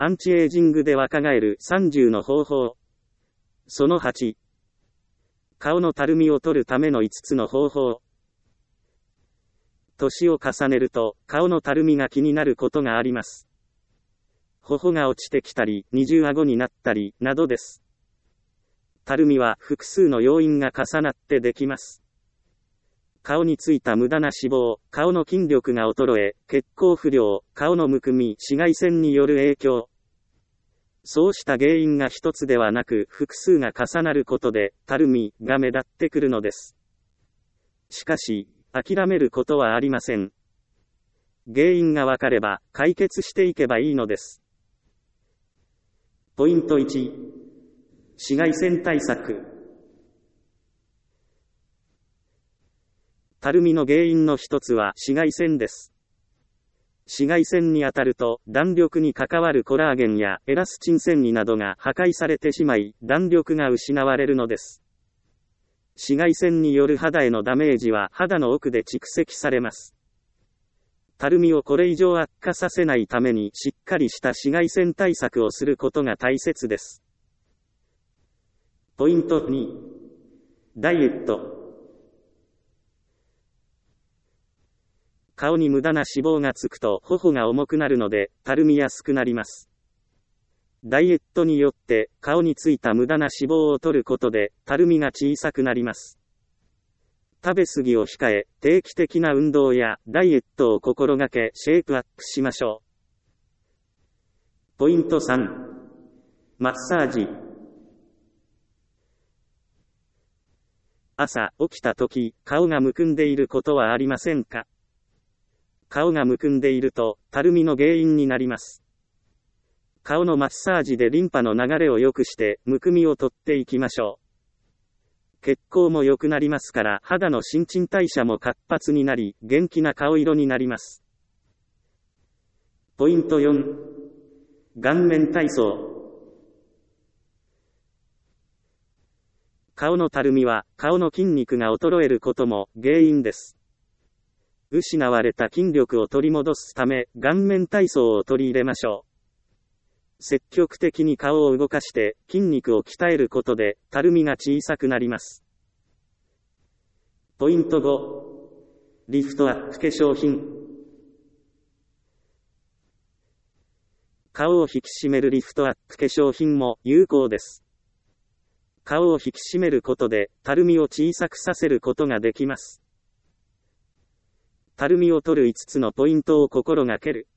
アンチエイジングで若返る30の方法。その8。顔のたるみを取るための5つの方法。年を重ねると、顔のたるみが気になることがあります。頬が落ちてきたり、二重顎になったり、などです。たるみは複数の要因が重なってできます。顔についた無駄な脂肪、顔の筋力が衰え、血行不良、顔のむくみ、紫外線による影響。そうした原因が一つではなく複数が重なることで、たるみが目立ってくるのです。しかし、諦めることはありません。原因がわかれば、解決していけばいいのです。ポイント1。紫外線対策。たるみの原因の一つは紫外線です。紫外線に当たると、弾力に関わるコラーゲンやエラスチン線維などが破壊されてしまい、弾力が失われるのです。紫外線による肌へのダメージは肌の奥で蓄積されます。たるみをこれ以上悪化させないためにしっかりした紫外線対策をすることが大切です。ポイント2。ダイエット。顔に無駄な脂肪がつくと頬が重くなるので、たるみやすくなります。ダイエットによって顔についた無駄な脂肪を取ることで、たるみが小さくなります。食べ過ぎを控え、定期的な運動やダイエットを心がけシェイプアップしましょう。ポイント3。マッサージ。朝起きたとき、顔がむくんでいることはありませんか？顔がむくんでいると、たるみの原因になります。顔のマッサージでリンパの流れを良くして、むくみを取っていきましょう。血行も良くなりますから、肌の新陳代謝も活発になり、元気な顔色になります。ポイント4。顔面体操。顔のたるみは、顔の筋肉が衰えることも原因です。失われた筋力を取り戻すため、顔面体操を取り入れましょう。積極的に顔を動かして筋肉を鍛えることで、たるみが小さくなります。ポイント5。リフトアップ化粧品。顔を引き締めるリフトアップ化粧品も有効です。顔を引き締めることで、たるみを小さくさせることができます。たるみを取る5つのポイントを心がける。